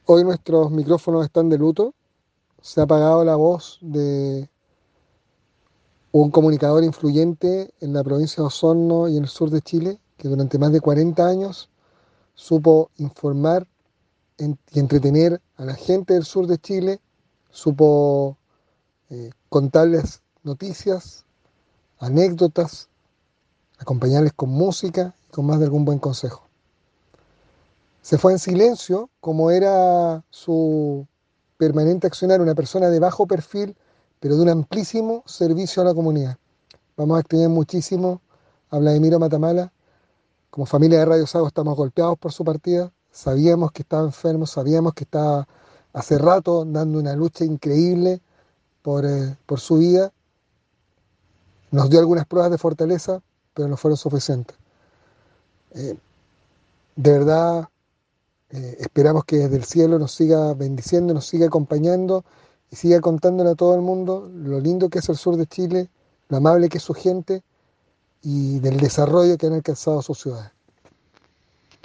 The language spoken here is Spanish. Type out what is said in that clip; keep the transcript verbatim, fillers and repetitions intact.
Hoy nuestros micrófonos están de luto. Se ha apagado la voz de un comunicador influyente en la provincia de Osorno y en el sur de Chile, que durante más de cuarenta años supo informar en- y entretener a la gente del sur de Chile, supo eh, contarles noticias, anécdotas, acompañarles con música y con más de algún buen consejo. Se fue en silencio, como era su permanente accionar, una persona de bajo perfil, pero de un amplísimo servicio a la comunidad. Vamos a extrañar muchísimo a Vladimiro Matamala. Como familia de Radio Sago estamos golpeados por su partida. Sabíamos que estaba enfermo, sabíamos que estaba hace rato dando una lucha increíble por, eh, por su vida. Nos dio algunas pruebas de fortaleza, pero no fueron suficientes. Eh, de verdad, Eh, esperamos que desde el cielo nos siga bendiciendo, nos siga acompañando y siga contándole a todo el mundo lo lindo que es el sur de Chile, lo amable que es su gente y del desarrollo que han alcanzado sus ciudades.